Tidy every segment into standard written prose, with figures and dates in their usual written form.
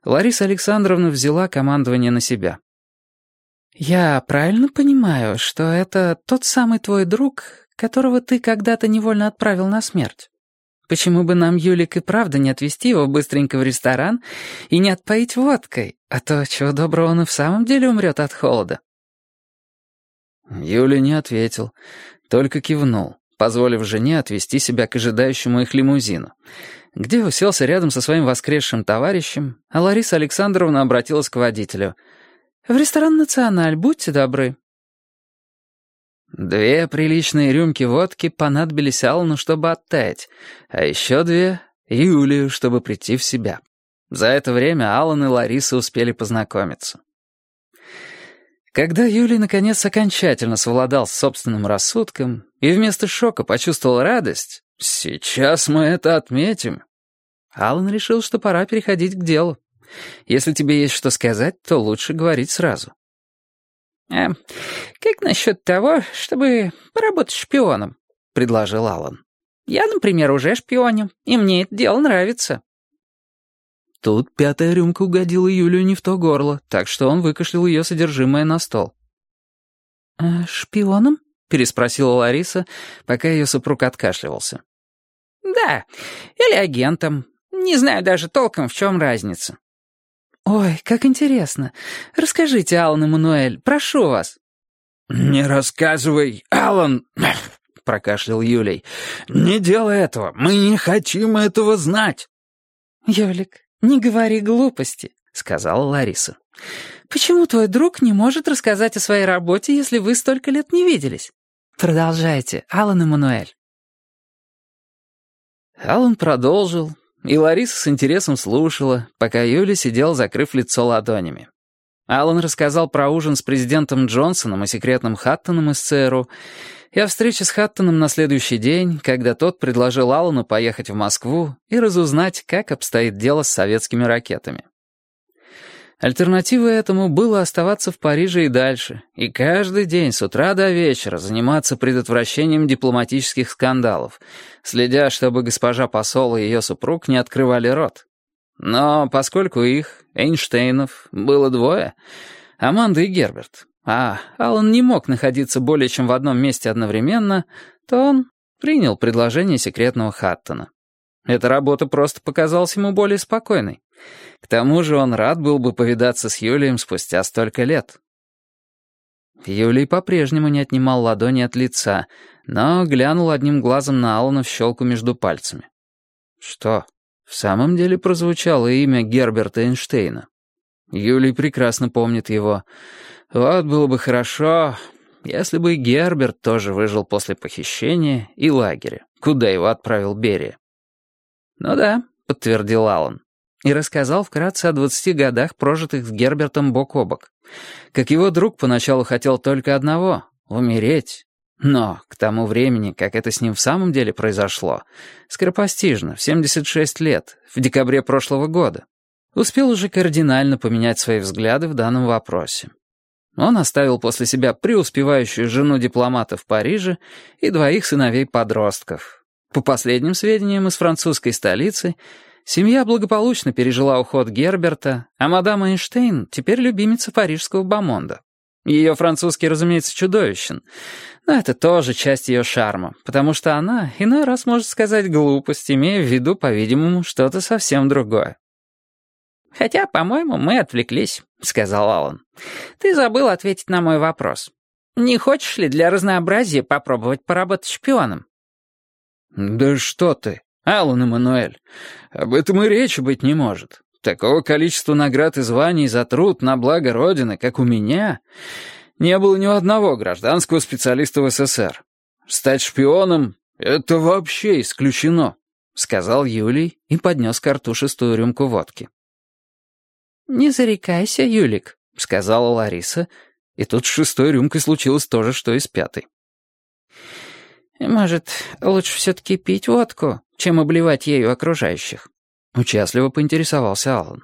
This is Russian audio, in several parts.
Лариса Александровна взяла командование на себя. «Я правильно понимаю, что это тот самый твой друг, которого ты когда-то невольно отправил на смерть? Почему бы нам, Юлик, и правда не отвезти его быстренько в ресторан и не отпоить водкой, а то, чего доброго, он и в самом деле умрет от холода?» Юля не ответил, только кивнул, позволив жене отвезти себя к ожидающему их лимузину, где уселся рядом со своим воскресшим товарищем, а Лариса Александровна обратилась к водителю. «В ресторан «Националь», будьте добры». 2 приличные рюмки водки понадобились Аллану, чтобы оттаять, а еще 2 — Юлию, чтобы прийти в себя. За это время Аллан и Лариса успели познакомиться. Когда Юлий наконец окончательно совладал с собственным рассудком и вместо шока почувствовал радость, «Сейчас мы это отметим», Аллан решил, что пора переходить к делу. Если тебе есть что сказать, то лучше говорить сразу. «Как насчет того, чтобы поработать шпионом?» — предложил Аллан. «Я, например, уже шпионю, и мне это дело нравится». Тут 5-я рюмка угодила Юлию не в то горло, так что он выкашлял ее содержимое на стол. «Шпионом?» — переспросила Лариса, пока ее супруг откашливался. «Да, или агентом. Не знаю даже толком, в чем разница». «Ой, как интересно. Расскажите, Аллан Эммануэль, прошу вас». «Не рассказывай, Аллан!» — прокашлял Юлий. «Не делай этого, мы не хотим этого знать». «Юлик, не говори глупости», — сказала Лариса. «Почему твой друг не может рассказать о своей работе, если вы столько лет не виделись? Продолжайте, Аллан Эммануэль». Аллан продолжил, и Лариса с интересом слушала, пока Юля сидел, закрыв лицо ладонями. Аллан рассказал про ужин с президентом Джонсоном и секретным Хаттоном из ЦРУ, и о встрече с Хаттоном на следующий день, когда тот предложил Аллану поехать в Москву и разузнать, как обстоит дело с советскими ракетами. Альтернативой этому было оставаться в Париже и дальше, и каждый день с утра до вечера заниматься предотвращением дипломатических скандалов, следя, чтобы госпожа посол и ее супруг не открывали рот. Но поскольку их, Эйнштейнов, было 2, Аманда и Герберт, а Аллан не мог находиться более чем в одном месте одновременно, то он принял предложение секретного Хаттона. Эта работа просто показалась ему более спокойной. К тому же он рад был бы повидаться с Юлием спустя столько лет. Юлий по-прежнему не отнимал ладони от лица, но глянул одним глазом на Аллана в щелку между пальцами. Что, в самом деле прозвучало имя Герберта Эйнштейна? Юлий прекрасно помнит его. Вот было бы хорошо, если бы и Герберт тоже выжил после похищения и лагеря, куда его отправил Берия. «Ну да», — подтвердил Аллан, и рассказал вкратце о 20 годах, прожитых с Гербертом бок о бок. Как его друг поначалу хотел только одного — умереть. Но к тому времени, как это с ним в самом деле произошло, скоропостижно, в 76 лет, в декабре прошлого года, успел уже кардинально поменять свои взгляды в данном вопросе. Он оставил после себя преуспевающую жену дипломата в Париже и 2 сыновей-подростков. По последним сведениям из французской столицы, семья благополучно пережила уход Герберта, а мадам Эйнштейн теперь любимица парижского бомонда. Ее французский, разумеется, чудовищен, но это тоже часть ее шарма, потому что она иной раз может сказать глупость, имея в виду, по-видимому, что-то совсем другое. «Хотя, по-моему, мы отвлеклись», — сказал Аллан. «Ты забыл ответить на мой вопрос. Не хочешь ли для разнообразия попробовать поработать шпионом?» «Да что ты, Аллан Эммануэль, об этом и речи быть не может. Такого количества наград и званий за труд на благо Родины, как у меня, не было ни у одного гражданского специалиста в СССР. Стать шпионом — это вообще исключено», — сказал Юлий и поднес ко рту 6-ю рюмку водки. «Не зарекайся, Юлик», — сказала Лариса, и тут с 6-й рюмкой случилось то же, что и с 5-й. «Может, лучше все-таки пить водку, чем обливать ею окружающих?» — участливо поинтересовался Аллан.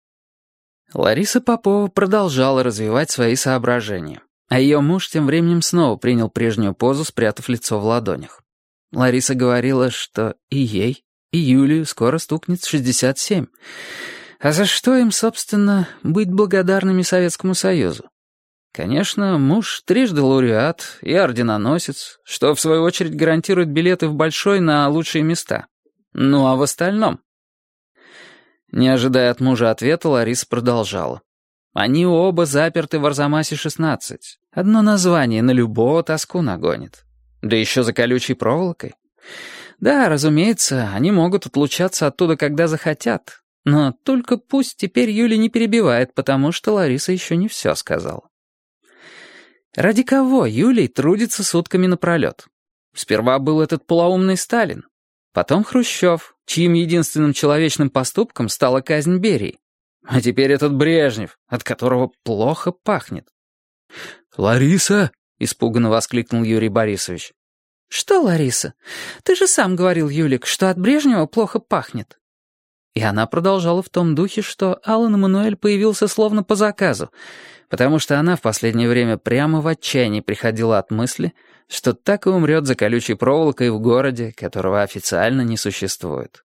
Лариса Попова продолжала развивать свои соображения, а ее муж тем временем снова принял прежнюю позу, спрятав лицо в ладонях. Лариса говорила, что и ей, и Юлию скоро стукнет 67. А за что им, собственно, быть благодарными Советскому Союзу? Конечно, муж трижды лауреат и орденоносец, что в свою очередь гарантирует билеты в большой на лучшие места. Ну а в остальном? Не ожидая от мужа ответа, Лариса продолжала. Они оба заперты в Арзамасе-16. Одно название на любого тоску нагонит. Да еще за колючей проволокой. Да, разумеется, они могут отлучаться оттуда, когда захотят. Но только пусть теперь Юля не перебивает, потому что Лариса еще не все сказала. Ради кого Юлий трудится сутками напролет? Сперва был этот полоумный Сталин, потом Хрущев, чьим единственным человечным поступком стала казнь Берии. А теперь этот Брежнев, от которого плохо пахнет. «Лариса!» — испуганно воскликнул Юрий Борисович. «Что, Лариса? Ты же сам говорил, Юлик, что от Брежнева плохо пахнет». И она продолжала в том духе, что Алан Эммануэль появился словно по заказу, потому что она в последнее время прямо в отчаянии приходила от мысли, что так и умрет за колючей проволокой в городе, которого официально не существует.